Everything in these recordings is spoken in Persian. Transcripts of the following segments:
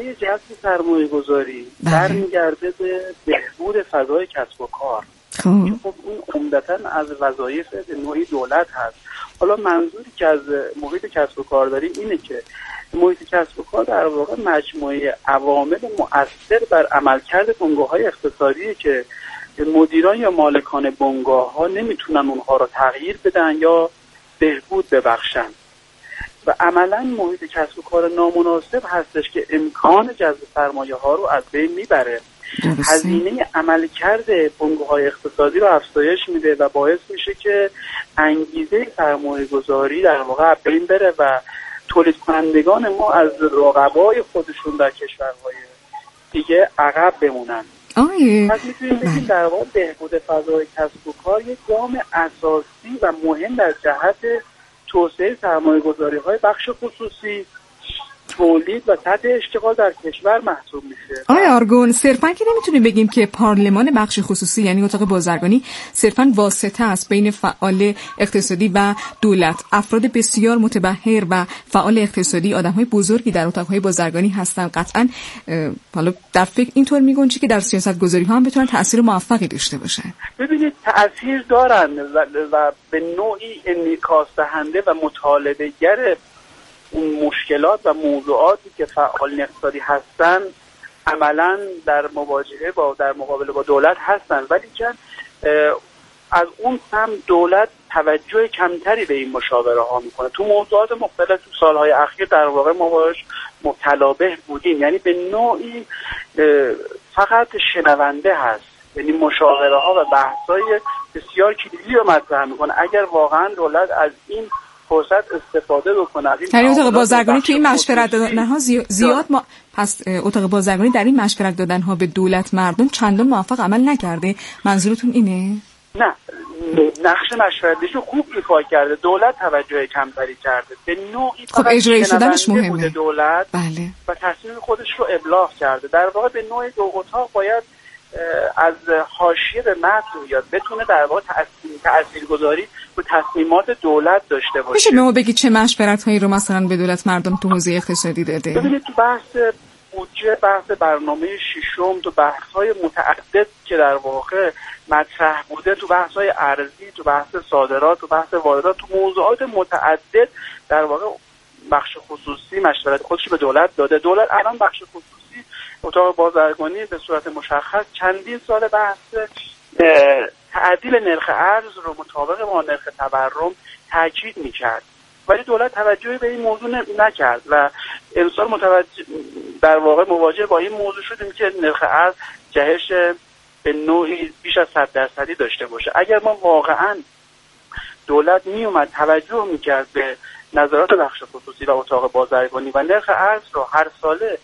عمده جذب سرمایه‌گذاری برمیگرده به بهبود فضای کسب و کار. خب اون عمدتاً از وظایف به نوعی دولت هست. حالا منظوری که از محیط کسب و کار داریم اینه که محیط کسب و کار در واقع مجموعه عوامل مؤثر بر عملکرد بنگاه‌های اقتصادی که مدیران یا مالکان بنگاه‌ها نمیتونن اونها رو تغییر بدن یا بهبود ببخشن و عملاً محیط کسب و کار نامناسب هستش که امکان جذب سرمایه‌ها رو از بین میبره. هزینه عملکرد بنگاه‌های اقتصادی رو افزایش میده و باعث میشه که انگیزه سرمایه‌گذاری در واقع از بین بره و تولید کنندگان ما از رقبای خودشون در کشورهای دیگه عقب بمونن. پس میتونیم بگیم در واقع بهبود فضای کسب و کار یک گام اساسی و مهم در جهت توسعه سرمایه‌گذاری‌های بخش خصوصی، تولید و سطح اشتغال در کشور محسوب میشه. آقای آرگون، صرفاً که نمیتونیم بگیم که پارلمان بخش خصوصی یعنی اتاق بازرگانی صرفاً واسطه است بین فعال اقتصادی و دولت. افراد بسیار متبحر و فعال اقتصادی، آدم‌های بزرگی در اتاق‌های بازرگانی هستن. قطعاً حالا در فکر اینطور میگنجه که در سیاست‌گذاری‌ها هم بتونن تأثیر موفقی داشته باشن. ببینید تأثیر دارن و به نوعی انعکاس دهنده و مطالبه‌گر اون مشکلات و موضوعاتی که فعالین اقتصادی هستن عملاً در مقابله با دولت هستن، ولی که از اون سمت دولت توجه کمتری به این مشاوره ها میکنه. تو موضوعات مختلف تو سالهای اخیر در واقع ما باش مبتلا بودیم، یعنی به نوعی فقط شنونده هست، یعنی مشاوره ها و بحث‌های بسیار کلیدی رو مطرح میکنه. اگر واقعا دولت از این فرصت استفاده بکنه، یعنی اتاق بازرگانی تو این مشورت دادن‌ها زیاد پس اتاق بازرگانی در این مشورت دادن‌ها به دولت مردم چندان موفق عمل نکرده، منظورتون اینه؟ نه، نقش مشورتیشو خوب ایفا کرده، دولت توجه کمتری کرده، به نوعی خب اجرایی شدنش مهمه دولت بله. و تصمیم خودش رو ابلاغ کرده. در واقع به نوعی دو اتاق باید از حاشیه به متن بیاد، بتونه در واقع تاثیرگذاری رو تصمیمات دولت داشته باشه. میشه به ما بگید چه مشورت‌هایی رو مثلا به دولت مردم تو حوزه اقتصادی داده؟ ببینید تو بحث بودجه، بحث برنامه ششم، تو بحث‌های متعدد که در واقع مطرح بوده، تو بحث‌های ارزی، تو بحث صادرات، تو بحث واردات، تو موضوعات متعدد در واقع بخش خصوصی مشورت خودش به دولت داده. دولت الان بخش خصوصی اتاق بازرگانی به صورت مشخص چندین سال بحث تعدیل نرخ ارز رو مطابق با نرخ تورم تاکید می‌کرد، ولی دولت توجهی به این موضوع نکرد و امسال در واقع مواجه با این موضوع شدیم که نرخ ارز جهش به نوعی بیش از 100% داشته باشه. اگر ما واقعاً دولت میومد توجه میکرد به نظرات بخش خصوصی و اتاق بازرگانی و نرخ ارز رو هر ساله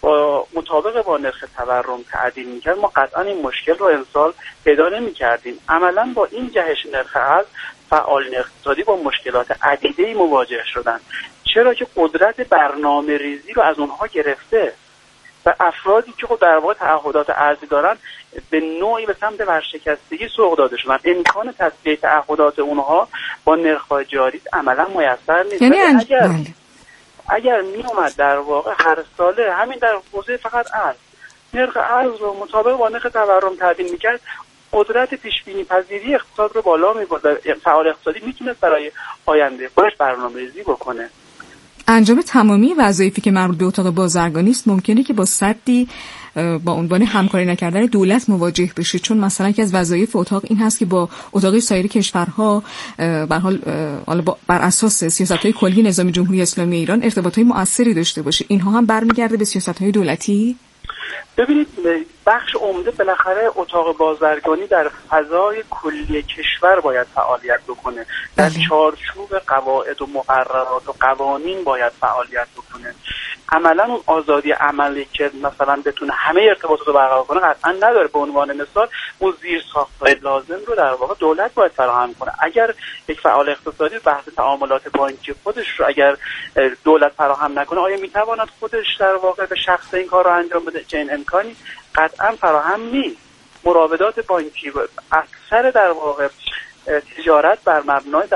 مطابق با نرخ تورم تعدیل میکرد، ما قطعا این مشکل رو امسال پیدا نمیکردیم. عملا با این جهش نرخ ارز فعالین اقتصادی با مشکلات عدیده‌ای مواجه شدن، چرا که قدرت برنامه ریزی رو از اونها گرفته و افرادی که خود در واقع تعهدات ارزی دارن به نوعی به سمت ورشکستگی سوق داده شدن. امکان تسویه تعهدات اونها با نرخ‌های جاری عملا میسر نیست. یعنی اگر می اومد در واقع هر ساله همین در حوزه فقط ارز نرخ ارز رو مطابق با نرخ تورم تعدیل میکرد، قدرت پیشبینی پذیری اقتصاد رو بالا می‌برد. فعال اقتصادی میتونست برای آینده خودش برنامه‌ریزی بکنه. انجام تمامی وظایفی که مربوط به اتاق بازرگانی است ممکنه که با سدی با عنوان همکاری نکردن دولت مواجه بشه، چون مثلا یکی از وظایف اتاق این هست که با اتاق سایر کشورها به حال بر اساس سیاست‌های کلی نظام جمهوری اسلامی ایران ارتباطات مؤثری داشته باشه. اینها هم برمیگرده به سیاست‌های دولتی. ببینید بخش عمده بالاخره اتاق بازرگانی در فضای کلی کشور باید فعالیت بکنه، در چارچوب قواعد و مقررات و قوانین باید فعالیت بکنه. عملا اون آزادی عملی که مثلا بتونه همه ارتباطات رو برقرار کنه قطعا نداره. به عنوان مثال اون زیرساخت‌های لازم رو در واقع دولت باید فراهم کنه. اگر یک فعال اقتصادی بحث تعاملات بانکی خودش رو اگر دولت فراهم نکنه، آیا میتواند خودش در واقع به شخص این کار رو انجام بده؟ چه این امکانی قطعا فراهم نیست. مراودات بانکی و اکثر در واقع تجارت بر مبنای در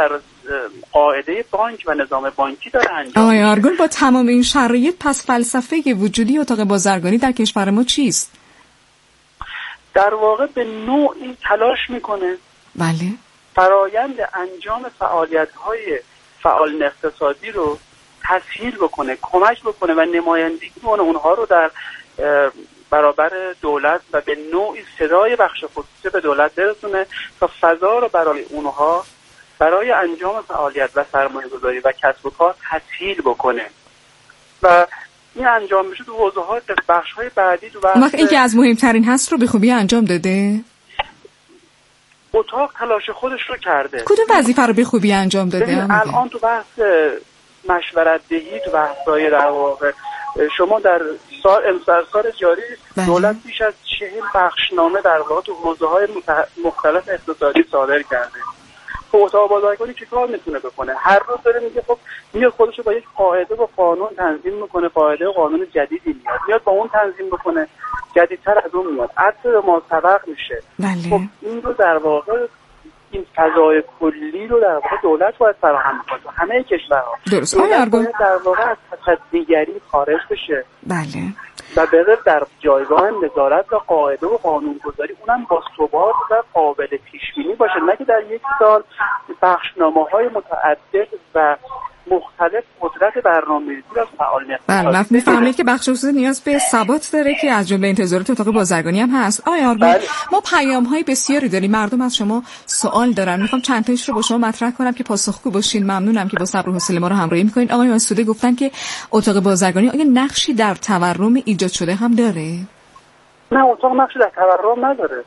قاعده بانک و نظام بانکی داره انجام. آقای آرگون، با تمام این شرایط پس فلسفه وجودی اتاق بازرگانی در کشور ما چیست؟ در واقع به نوعی تلاش میکنه بله فرایند انجام فعالیت‌های فعالان اقتصادی رو تسهیل بکنه، کمک بکنه و نمایندگی کنه اونها رو در برابر دولت و به نوعی صدای بخش خصوصی به دولت برسونه تا فضا رو برای اونها برای انجام فعالیت و سرمایه‌گذاری و کسب و کار تسهیل بکنه و این انجام بشه تو حوزه‌های بخش‌های بعدی. تو وقت این که از مهمترین هست رو به خوبی انجام داده؟ اتاق تلاش خودش رو کرده. کدوم وظیفه رو به خوبی انجام داده؟ الان تو بحث مشورت دهی، تو بحث‌های در واقع شما در سال جاری دولت بیش از 40 بخشنامه در واقع تو حوزه‌های مختلف اقتصادی صادر کرده. اتاق بازرگانی چه کار میتونه بکنه؟ هر روز داره میگه خب میاد خودش رو با یک قاعده و قانون تنظیم میکنه، قاعده و قانون جدیدی میاد با اون تنظیم بکنه، جدیدتر از اون میاد، عطر ما سبق میشه. خب این رو در واقع این فضای کلی رو در واقع دولت باید فراهم کنه همه کشورها. درست. دولت باید در واقع از تصدیگری خارج بشه. بله. و بره در جایگاه نظارت و قاعده و قانونگذاری، اونم با ثبات و قابل پیش بینی باشه، نه که در یک سال بخشنامه‌های متعدد و مختلف قدرت برنامه‌ریزی از فعالان بله می‌فهمید که بخش خصوصی نیاز به ثبات داره که از جمله انتظارات اتاق بازرگانی هم هست. آقای آرگون، ما پیام‌های بسیاری داریم، مردم از شما سوال دارن، می‌خوام چند تایش رو با شما مطرح کنم که پاسخگو باشین. ممنونم که با صبر و حوصله ما رو همراهی می‌کنید. آقای مسعودی گفتن که اتاق بازرگانی آیا نقشی در تورم ایجاد شده هم داره؟ نه، اتاق نقشی در تورم نداره.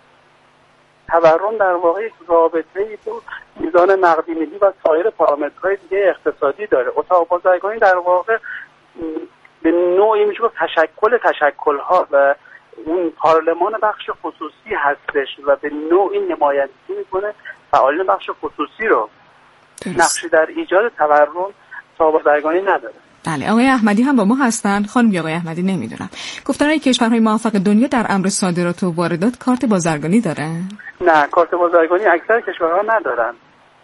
تورم در واقع یک رابطه‌ای تو میزان نقدینگی و سایر پارامترهای دیگه اقتصادی داره. اتاق بازرگانی در واقع به نوعی میشه گفت تشکل‌ها و اون پارلمان بخش خصوصی هستش و به نوعی نمایندگی میکنه فعالان بخش خصوصی رو. نقشی در ایجاد تورم اتاق بازرگانی نداره. بله. آقای احمدی هم با ما هستن. خانم آقای احمدی نمیدونم گفتن ای کشورهای موفق دنیا در امر صادرات و واردات کارت بازرگانی دارن؟ نه، کارت بازرگانی اکثر کشورها ندارن.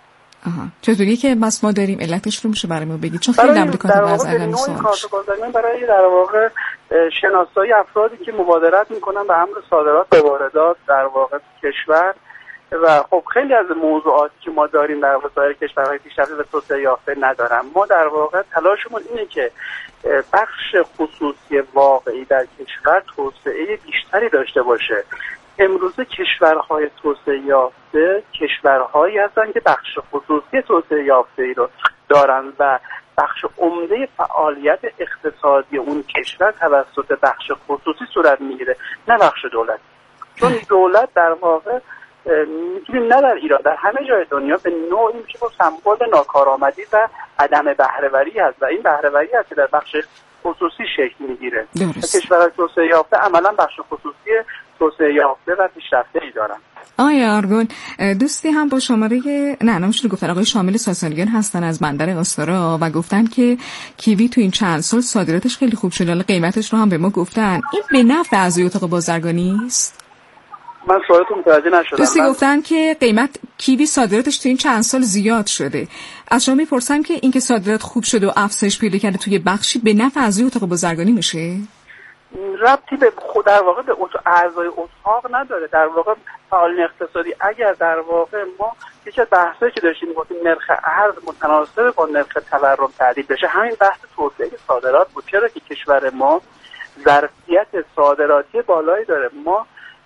چطوریه که بس ما داریم؟ علتش رو میشه برای ما بگید؟ چون خیلی در مورد کارت بازرگانی سوال میشه. کارت بازرگانی برای در واقع شناسایی افرادی که مبادرت میکنن به امر صادرات و واردات در واقع کشور و خب خیلی از موضوعاتی که ما داریم در وسایل کشورهای پیشرفته و توسعه یافته ندارن. ما در واقع تلاشمون اینه که بخش خصوصی واقعی در کشور توسعه بیشتری داشته باشه. امروزه کشورهای توسعه یافته کشورهایی هستن که بخش خصوصی توسعه یافته ای رو دارن و بخش عمده فعالیت اقتصادی اون کشور توسط بخش خصوصی صورت میگیره، نه بخش دولت. چون دولت در واقع میتونیم نه در ایران، در همه جای دنیا به نوعی میشه با سمبل ناکارآمدی و عدم بهره‌وری هست و این بهره‌وری هست که در بخش خصوصی شکل میگیره. کشورهای توسعه یافته عملا بخش خصوصی توسعه یافته و پیشرفته‌ای دارن. آقای آرگون، دوستی هم با شماره نمیشه گفتن آقای شامل ساسانیان هستن از بندر آستارا و گفتن که کیوی تو این چند سال صادراتش خیلی خوب شده، حالا قیمتش رو هم به ما گفتن. این به نفع اعضای اتاق بازرگانی است؟ من سوالتون متوجه نشدم. دوستی گفتن که قیمت کیوی صادراتش تو این چند سال زیاد شده. از شما میپرسم که این که صادرات خوب شده و افزایش پیدا کرده توی بخشی به نفع اعضای اتاق بازرگانی میشه؟ ربطی به خود در واقع به اعضای اتاق نداره. در واقع فعالان اقتصادی اگر در واقع ما یکی از بحثایی که داشتیم گفتیم نرخ ارز متناسب با نرخ تورم تعدیل بشه، همین بحث توسعه صادرات بود. چرا که کشور ما ظرفیت صادراتی بالایی داره، ما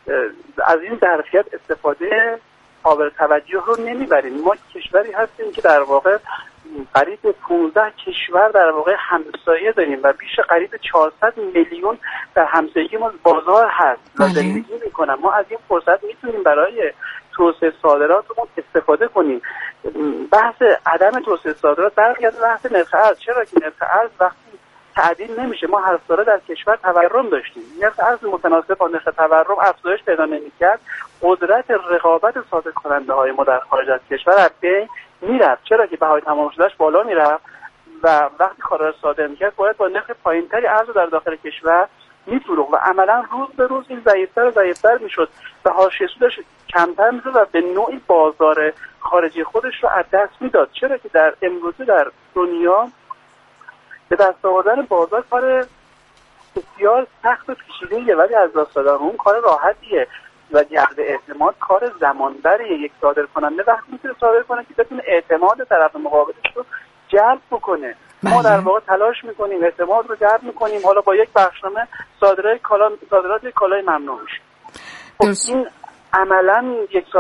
از این ظرفیت استفاده قابل توجه رو نمیبریم. ما کشوری هستیم که در واقع قریب 15 کشور در واقع همسایه داریم و بیش قریب 400 میلیون در همسایگی ما بازار هست و زندگی میکنن. ما از این فرصت میتونیم برای توسعه صادراتمون استفاده کنیم. بحث عدم توسعه صادرات برمیگرده بحث نرخ ارز. چرا که نرخ ارز وقتی تعدیل نمیشه، ما هر ساله در کشور تورم داشتیم، نرخ ارز متناسب با نرخ تورم افزایش پیدا نمیکرد، قدرت رقابت صادرکننده های ما در خارج از کشور از بین میرفت. چرا که بهای تمام شدهش بالا میرفت و وقتی کالا صادر میکرد باید با نرخ پایینتری ارز در داخل کشور میفروخت و عملا روز به روز این ضعیفتر و ضعیفتر میشد و حاشیه سودش کمتر میشد و به نوعی بازار خارجی خودش رو از دست میداد. چرا که در امروزه در دنیا به دست آوردن بازار کار بسیار سخت و پیچیده‌ایه، ولی از دست دادن اون کار راحتیه و جلب اعتماد کار زمانبریه. یک صادر کننده وقتی میتونه صادر کنه که بتونه اعتماد طرف مقابلش رو جلب بکنه. ما در واقع تلاش میکنیم اعتماد رو جلب میکنیم، حالا با یک بخشنامه صادرات کالای ممنوع میشه. این عملا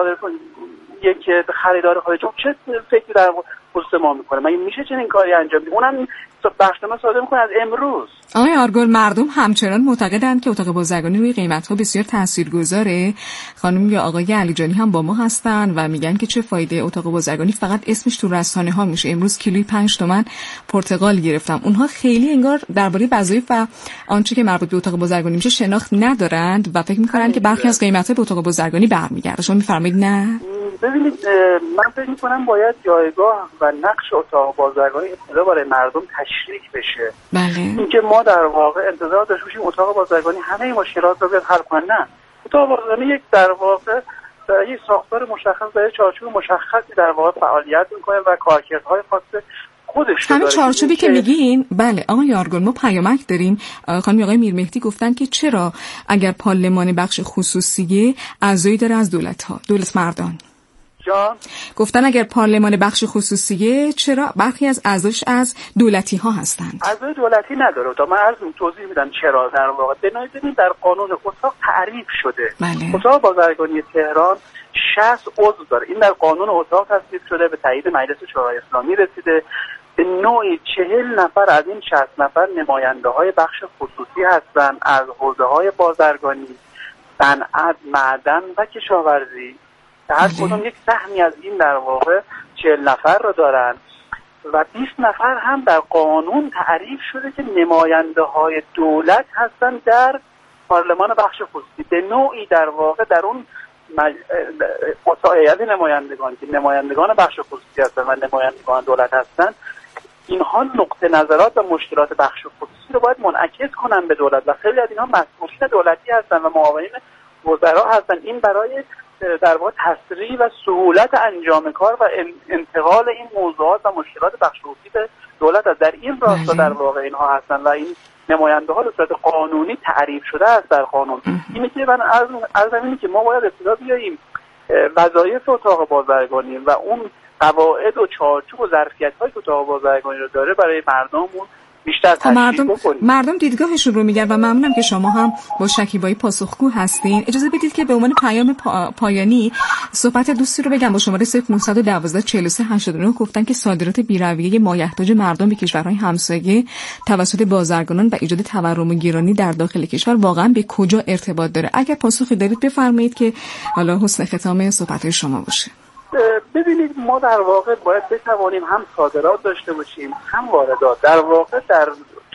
یک خریدار خارجی چه فکری در پست ما میکنه؟ مگه میشه چنین کاری انجام بدیم؟ اونم بخشنامه صادر میکنه از امروز. آقای آرگل، مردم همچنان معتقدند که اتاق بازرگانی روی قیمت‌ها بسیار تاثیرگذاره. خانم یا آقای علیجانی هم با ما هستن و میگن که چه فایده اتاق بازرگانی، فقط اسمش تو رسانه‌ها میشه. امروز کیلویی 5 تومن پرتقال گرفتم. اونها خیلی انگار درباره وظایف و آنچه که مربوط به اتاق بازرگانی میشه شناخت ندارند و فکر می‌کنن که برخی از قیمت‌ها به اتاق بازرگانی برمیگرده. شما می‌فرمایید نه؟ ببینید، من فکر می‌کنم باید جایگاه و نقش اتاق بازرگانی ابتدا برای مردم تشریح بشه. بله. اینکه ما در واقع انتظار داشته باشیم اتاق بازرگانی همه مشکلات رو بیاد حل کنه، نه. اتاق بازرگانی یک در واقع یک ساختار مشخص و چارچوب مشخصی در واقع فعالیت می‌کنه و کارکردهای خاص خودش همین چارچوبی که میگین. بله آقای آرگل، ما پیامک داریم. خانم آقای میرمهدی گفتن که چرا اگر پارلمان بخش خصوصیه اعضایی داره از دولت مردان جان؟ گفتن اگر پارلمان بخش خصوصیه چرا برخی از اعضاش از دولتی ها هستند؟ اعضای دولتی نداره. تا من توضیح میدم چرا. در واقع ببینید در قانون اتاق تعریف شده. بله. اتاق بازرگانی تهران 60 عضو داره. این در قانون اتاق تصویب شده، به تایید مجلس شورای اسلامی رسیده. به نوعی 40 نفر از این 60 نفر نماینده های بخش خصوصی هستند از حوزه های بازرگانی، صنعت، معدن و کشاورزی. هر کدوم یک سهمی از این در واقع 40 نفر رو دارن و 20 نفر هم در قانون تعریف شده که نماینده های دولت هستن در پارلمان بخش خصوصی. به نوعی در واقع در اون هیئت نمایندگان که نمایندگان بخش خصوصی هستن و نمایندگان دولت هستن، اینها نقطه نظرات و مشکلات بخش خصوصی رو باید منعکس کنن به دولت و خیلی از اینها مسئولین دولتی هستن و معاونین وزرا هستن. این برای در واقع تسریع و سهولت انجام کار و انتقال این موضوعات و مشکلات بخش خصوصی به دولت است. در این راستا در واقع اینها هستن و این نماینده ها به صورت قانونی تعریف شده است در قانون. اینه که من از اینه که ما باید ابتدا بیاییم وظایف اتاق بازرگانی و اون قواعد و چارچوب و ظرفیت‌هایی که اتاق بازرگانی رو داره برای مردممون بیشتر تشریح بکنیم. مردم دیدگاهشون رو میگن و ممنونم که شما هم با شکیبایی پاسخگو هستین. اجازه بدید که به عنوان پیام پایانی صحبت دوستی رو بگم با شماره 0912 43 89 گفتن که صادرات بی‌رویه مایحتاج مردم به کشورهای همسایه توسط بازرگانان و ایجاد تورم و گرانی در داخل کشور واقعا به کجا ارتباط داره؟ اگر پاسخی دارید بفرمایید که حالا حسن ختام صحبت شما باشه. ببینید، ما در واقع باید بتوانیم هم صادرات داشته باشیم هم واردات. در واقع در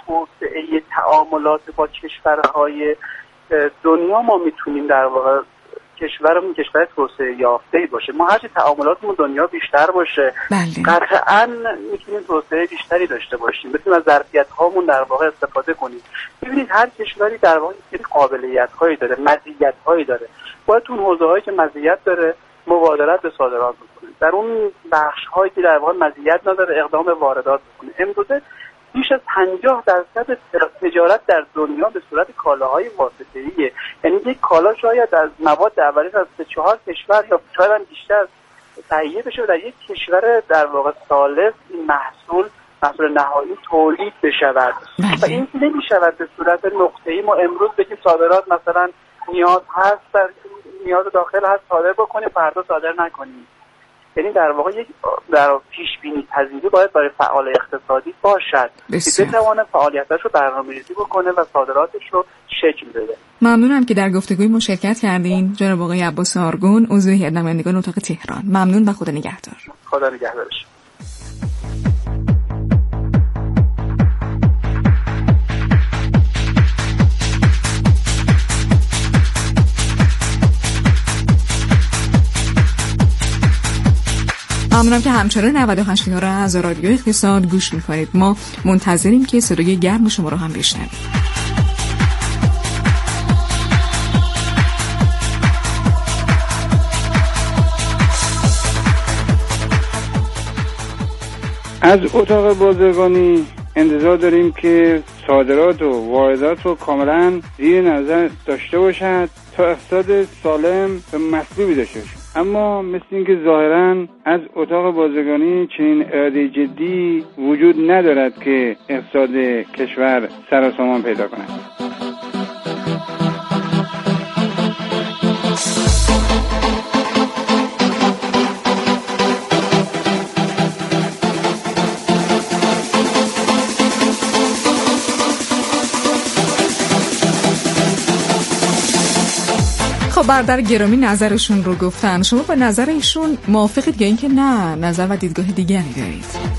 توسعه تعاملات با کشورهای دنیا ما میتونیم در واقع کشورمون کشور توسعه یافته‌ای باشه. ما هرچی تعاملاتمون دنیا بیشتر باشه قطعاً میتونیم توسعه بیشتری داشته باشیم، بتونیم از ظرفیت‌هامون در واقع استفاده کنیم. ببینید هر کشوری در واقع قابلیت‌هایی داره، مزیت‌هایی داره. باید اون حوزه‌هایی که مزیت داره مبادرت به صادرات بکنه، در اون بخش‌هایی که در واقع مزیت نداره اقدام به واردات بکنه. امروزه بیش از 50% تجارت در دنیا به صورت کالاهای واسطه‌ایه. یعنی یک کالا شاید از مواد اولیه از 3-4 کشور یا شاید هم بیشتر تهیه بشه و در یک کشور در واقع ثالث این محصول نهایی تولید بشود و این نمی‌شود به صورت نقطه‌ای. ما امروز بگیم صادرات مثلا نیاز هست، نیاز داخل هست صادر بکنیم، فردا صادر نکنیم. یعنی در واقع یک در پیش بینی پذیری باید برای فعال اقتصادی باشد که بتواند فعالیتش رو برنامه‌ریزی بکنه و صادراتش رو شکل بده. ممنونم که در گفتگوی ما شرکت کردین جناب آقای عباس آرگون، عضو هیئت نمایندگان اتاق تهران. ممنون و خدا نگهدار. خدا نگهدارش. ممنونم که همچنان 98 را از رادیو اقتصاد گوش می‌کنید. ما منتظریم که صدای گرم شما رو هم بشنویم. از اتاق بازرگانی انتظار داریم که صادرات و واردات رو کاملا زیر نظر داشته باشد تا اقتصاد سالم و مطلوبی داشته باشد. اما مثل اینکه ظاهراً از اتاق بازرگانی چنین اراده جدی وجود ندارد که اقتصاد کشور سر و سامان پیدا کند. برادر گرامی نظرشون رو گفتن. شما با نظر ایشون موافقید یا اینکه نه نظر و دیدگاه دیگری دارید؟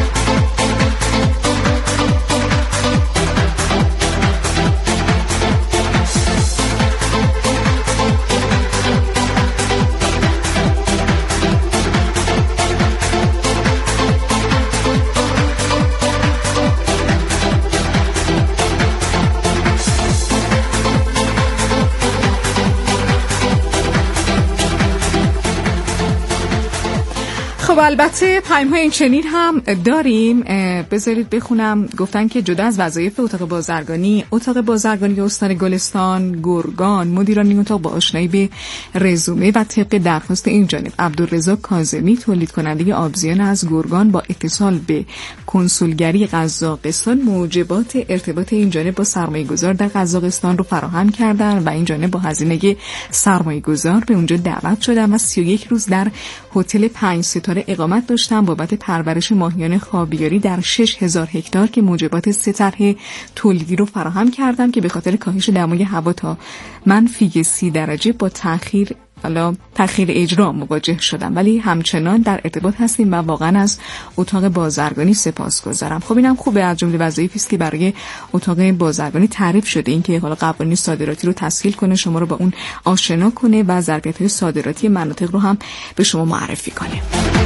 خب البته پیام‌های این چنین هم داریم. بذارید بخونم. گفتن که جدا از وظایف اتاق بازرگانی استان گلستان گرگان، مدیران این اتاق با آشنایی به رزومه و طبق درخواست این جانب عبدالرضا کاظمی تولید کننده آبزیان از گرگان با اتصال به کنسولگری قزاقستان موجبات ارتباط این جانب با سرمایه‌گذار در قزاقستان رو فراهم کردن و این جانب با هزینه سرمایه‌گذار به اونجا دعوت شدن و 31 روز در هتل 5 ستاره اقامت داشتم بابت پرورش ماهیان خاویاری در 6000 هکتار که موجبات 3 طرح تولیدی رو فراهم کردم که به خاطر کاهش دمای هوا تا -30 درجه با تأخیر اجرا مواجه شدم، ولی همچنان در ارتباط هستیم و واقعا از اتاق بازرگانی سپاسگزارم. خب اینم خوبه، از جمله وظایفی است که برای اتاق بازرگانی تعریف شده، این که حالا قوانین صادراتی رو تسهیل کنه، شما رو با اون آشنا کنه و ظرفیت‌های صادراتی مناطق رو هم به شما معرفی کنه.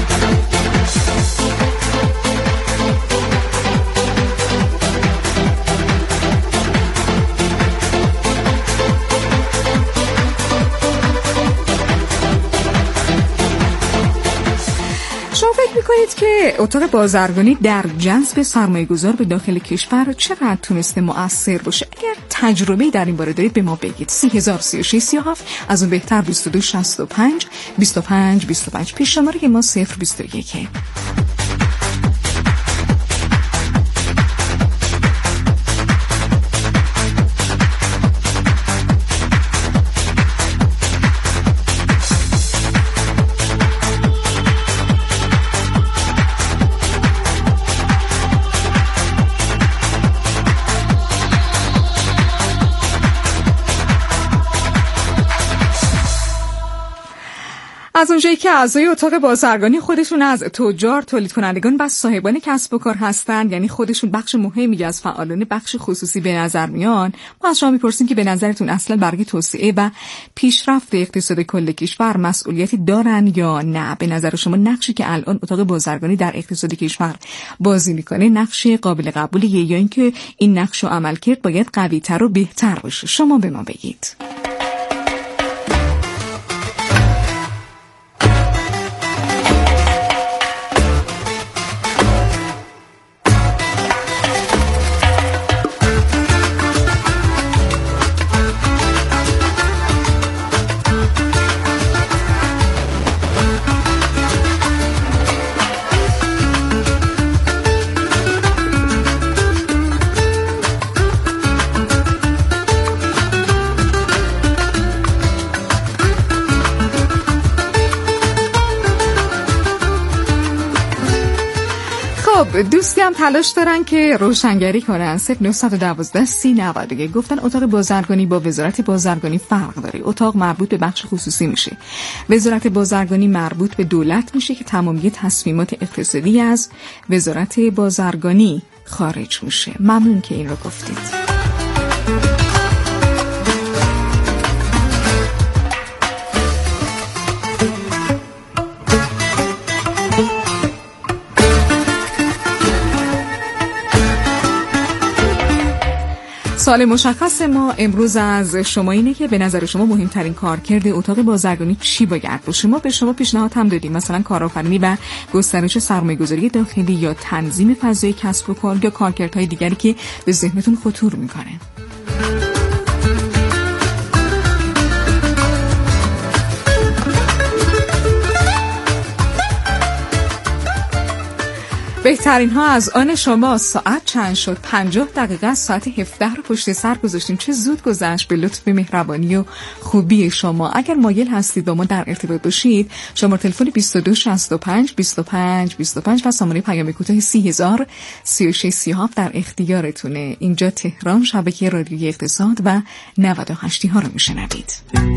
شما فکر میکنید که اتاق بازرگانی در جذب سرمایه‌گذار به داخل کشور چقدر تونسته مؤثر باشه؟ اگر تجربه در این باره دارید به ما بگید. 303637 از اون بهتر 2265 25 پیش شماره که ما 021. از اونجایی که اعضای اتاق بازرگانی خودشون از تجار، تولید کنندگان و صاحبان کسب و کار هستن، یعنی خودشون بخش مهمی از فعالان بخش خصوصی به نظر میان، ما از شما میپرسیم که به نظرتون اصلا برای توسعه و پیشرفت اقتصاد کل کشور مسئولیتی دارن یا نه؟ به نظر شما نقشی که الان اتاق بازرگانی در اقتصاد کشور بازی میکنه نقش قابل قبولیه یا اینکه این نقش و عملکرد باید قوی‌تر و بهتر باشه؟ شما به ما بگید. دوستی هم تلاش دارن که روشنگری کنن. 0912 3090 گفتن اتاق بازرگانی با وزارت بازرگانی فرق داره. اتاق مربوط به بخش خصوصی میشه، وزارت بازرگانی مربوط به دولت میشه که تمامی تصمیمات اقتصادی از وزارت بازرگانی خارج میشه. ممنون که این رو گفتید. سوال مشخص ما امروز از شما اینه که به نظر شما مهمترین کارکرد اتاق بازرگانی چی باید باشه؟ ما به شما پیشنهاد هم دادیم، مثلا کارآفرینی و گسترش سرمایه‌گذاری داخلی یا تنظیم فضای کسب و کار یا کارکردهای دیگری که به ذهنتون خطور میکنه. بهترین ها از آن شما. ساعت چند شد؟ 50 دقیقه از ساعت 17 رو پشت سر گذاشتیم. چه زود گذشت به لطف مهربانی و خوبی شما. اگر مایل هستید با ما در ارتباط باشید، شماره تلفن 2265 25 25 و شماره پیام کوتاه 30 36 37 در اختیارتونه. اینجا تهران، شبکه رادیویی اقتصاد و 98 ها رو میشنوید.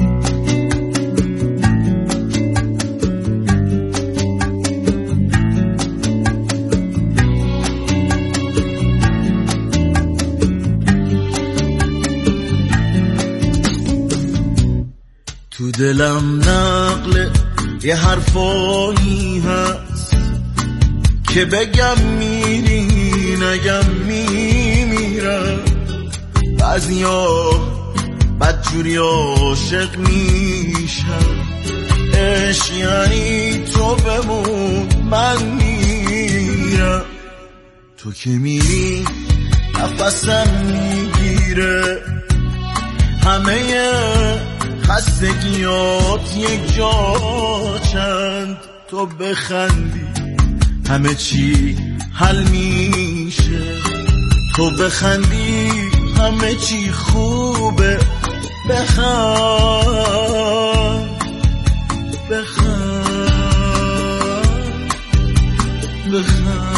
تو دلم نقل یه حرفایی هست که بگم میری نگم میمیرم. بعضیا بدجوری عاشق میشم، عشق یعنی تو بمون من میرم. تو که میری نفسم میگیره، همه خستگیات یک جا چند. تو بخندی همه چی حل میشه، تو بخندی همه چی خوبه. بخند بخند بخند.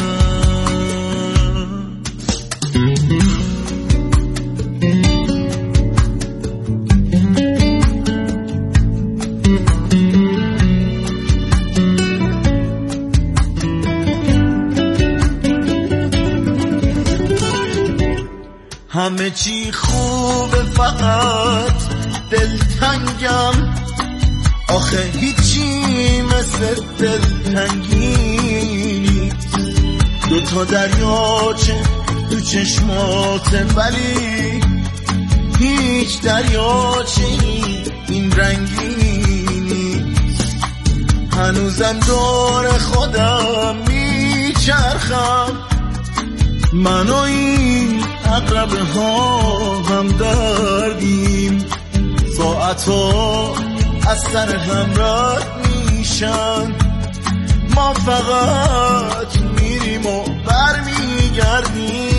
همه چی خوبه فقط دلتنگم، آخه هیچی مثل دلتنگی نیست. دوتا دریاچه تو چشماته ولی هیچ دریاچه این رنگی نیست. هنوزم دور خودم میچرخم، من و این عقربه ها هم دردیم. ساعتا از سر هم رد میشن، ما فقط میریم و برمیگردیم.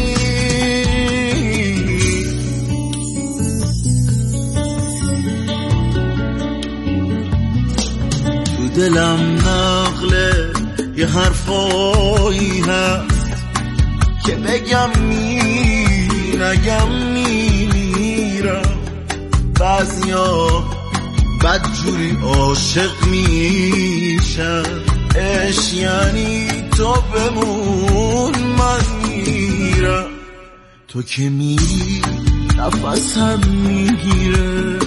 تو دلم نقل یه حرفایی هست که بگم نگم میمیرم. بعضیا بدجوری عاشق میشن، عشق یعنی تو بمون من میرم. تو که میری نفسم میگیره،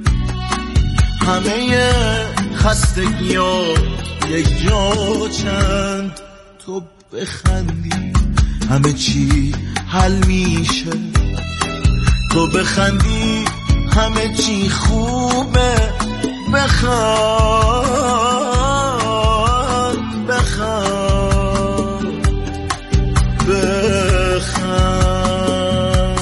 همه خستگیات یک جا چند. تو بخندی همه چی حل میشه، تو بخندی همه چی خوبه. بخند بخند بخند.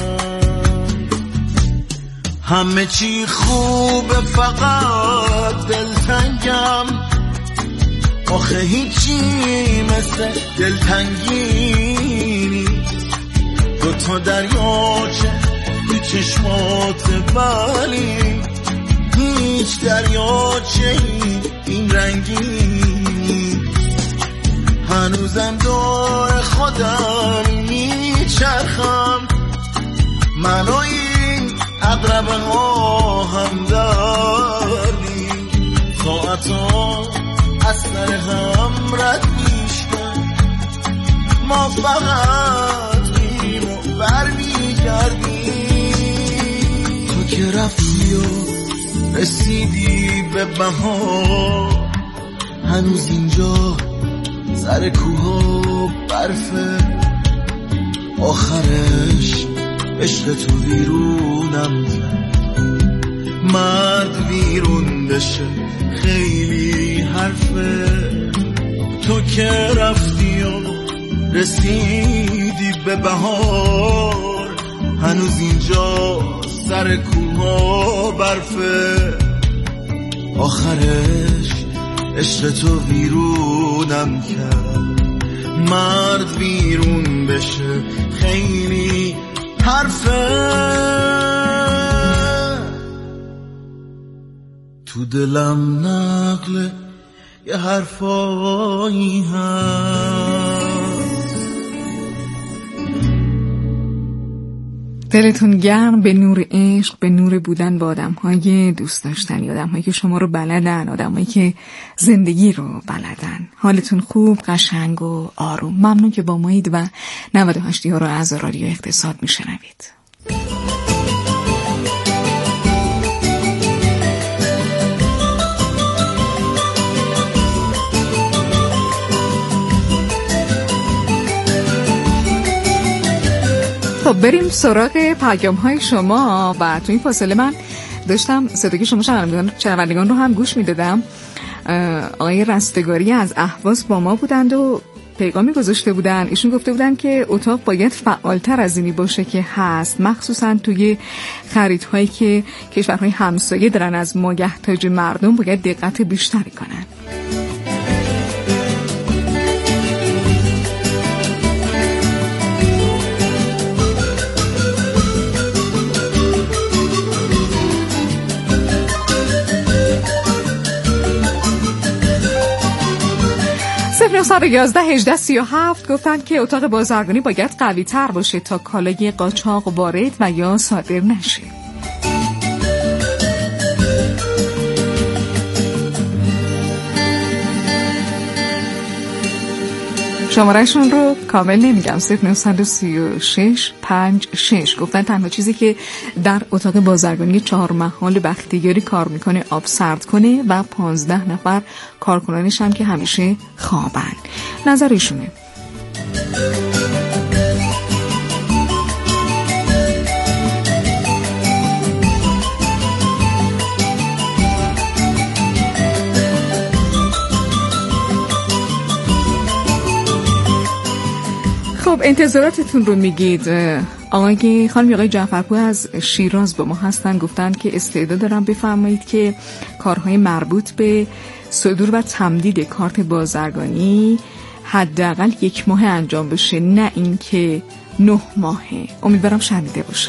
همه چی خوبه فقط دلتنگم، آخه هیچی مثل دلتنگی نیست. دوتا دریاچه تو چشمات ولی هیچ دریاچه این رنگی نیست. هنوزم دور خودم میچرخم، من و این عقربه ها هم داریم. ساعتا از سر هم رد میشن، ما فقط میریم و برمیگردیم. تو که رفتی و رسیدی به بهار، هنوز اینجا سر کوها برفه، آخرش عشق تو ویرونم کرد. مرد ویرون بشه خیلی حرفه، تو که رفتی و رسیدی به بهار، هنوز اینجا سر کوها برفه. آخرش عشق تو ویرونم کرد. مرد ویرون بشه خیلی حرفه، تو دلم نقل یه حرفایی هست. دلتون گرم به نور عشق، به نور بودن با آدم‌های دوست داشتنی، آدم‌هایی که شما رو بلدن، آدم‌هایی که زندگی رو بلدن. حالتون خوب، قشنگ و آروم. ممنون که با مایید و 98 رو از رادیو اقتصاد میشنوید. خب بریم سراغ پیام‌های شما. و تو این فاصله من داشتم صدای شما شنوندگان رو هم گوش میدادم. آقای رستگاری از اهواز با ما بودند و پیغامی گذاشته بودن. ایشون گفته بودن که اتاق باید فعالتر از اینی باشه که هست، مخصوصا توی خریدهایی که کشورهای همسایه دارن از ماگهتاج مردم باید دقت بیشتری کنن. سال 11-18-37 گفتن که اتاق بازرگانی باید قوی تر باشه تا کالای قاچاق وارد و یا صادر نشه. شمارهشون رو کامل نمیگم، 093656 گفتن تنها چیزی که در اتاق بازرگانی 4 محال بختیاری کار میکنه آب سرد کنه و 15 نفر کارکنانش هم که همیشه خوابن. نظرشونه. خب انتظاراتتون رو میگید. خانم جعفرپور از شیراز با ما هستن، گفتن که استعداد دارم بفرمایید که کارهای مربوط به صدور و تمدید کارت بازرگانی حداقل 1 ماه انجام بشه، نه اینکه 9 ماهه. امیدوارم شنیده باشه.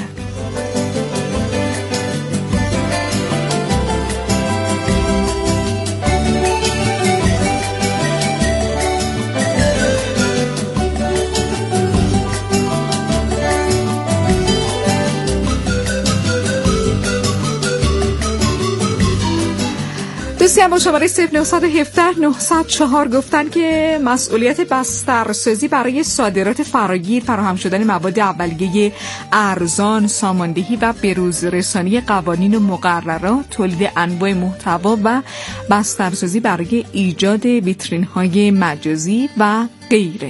دوستی هم با شماره 0917-904 گفتن که مسئولیت بسترسازی برای صادرات فراگیر، فراهم شدن مواد اولیه ارزان، ساماندهی و بروز رسانی قوانین و مقررات، تولید انواع محتوا و بسترسازی برای ایجاد ویترین‌های مجازی و غیره.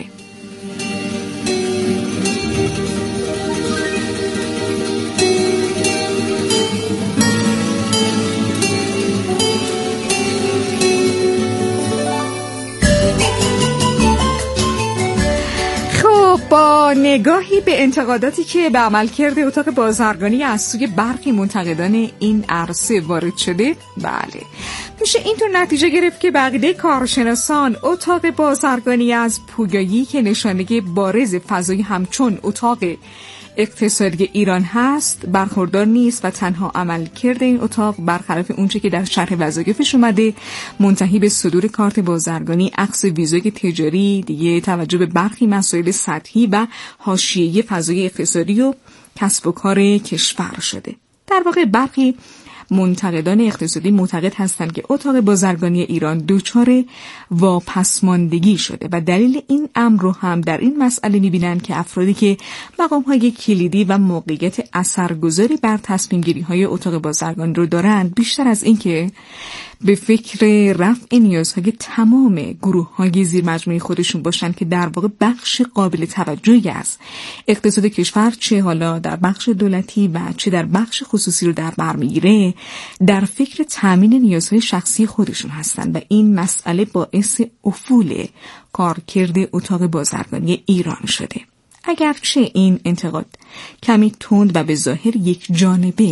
با نگاهی به انتقاداتی که به عملکرد اتاق بازرگانی از سوی برخی منتقدان این عرصه وارد شده، بله میشه اینطور نتیجه گرفت که بقیه کارشناسان اتاق بازرگانی از پویایی که نشانه بارز فضایی همچون اتاق اقتصادی ایران هست برخوردار نیست و تنها عملکرد این اتاق برخلاف اونچه که در شرح وظایفش اومده منتهی به صدور کارت بازرگانی، عقد ویزای تجاری، دیگه توجه به برخی مسائل سطحی و حاشیه‌ای فضای اقتصادی و کسب و کار کشور شده. در واقع برخی منتقدان اقتصادی معتقد هستند که اتاق بازرگانی ایران دچار واپسماندگی شده و دلیل این امر رو هم در این مسئله می‌بینند که افرادی که مقام‌های کلیدی و موقعیت اثرگذاری بر تصمیم‌گیری‌های اتاق بازرگانی رو دارند، بیشتر از این که به فکر رفع نیازهای تمام گروه‌های زیر مجموعه خودشون باشن که در واقع بخش قابل توجهی از اقتصاد کشور، چه حالا در بخش دولتی و چه در بخش خصوصی رو در بر میگیره، در فکر تامین نیازهای شخصی خودشون هستن و این مسئله باعث افول کارکرد اتاق بازرگانی ایران شده. اگرچه این انتقاد کمی تند و به ظاهر یک جانبه